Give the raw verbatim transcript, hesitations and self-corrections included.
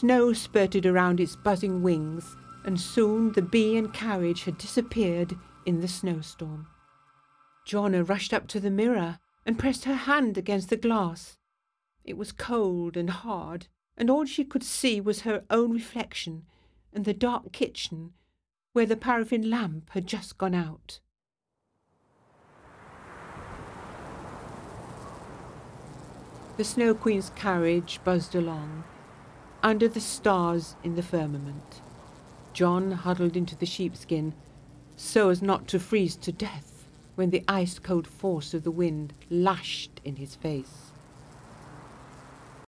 snow spurted around its buzzing wings, and soon the bee and carriage had disappeared in the snowstorm. Joanna rushed up to the mirror and pressed her hand against the glass. It was cold and hard, and all she could see was her own reflection and the dark kitchen where the paraffin lamp had just gone out. The Snow Queen's carriage buzzed along, under the stars in the firmament. John huddled into the sheepskin so as not to freeze to death when the ice-cold force of the wind lashed in his face.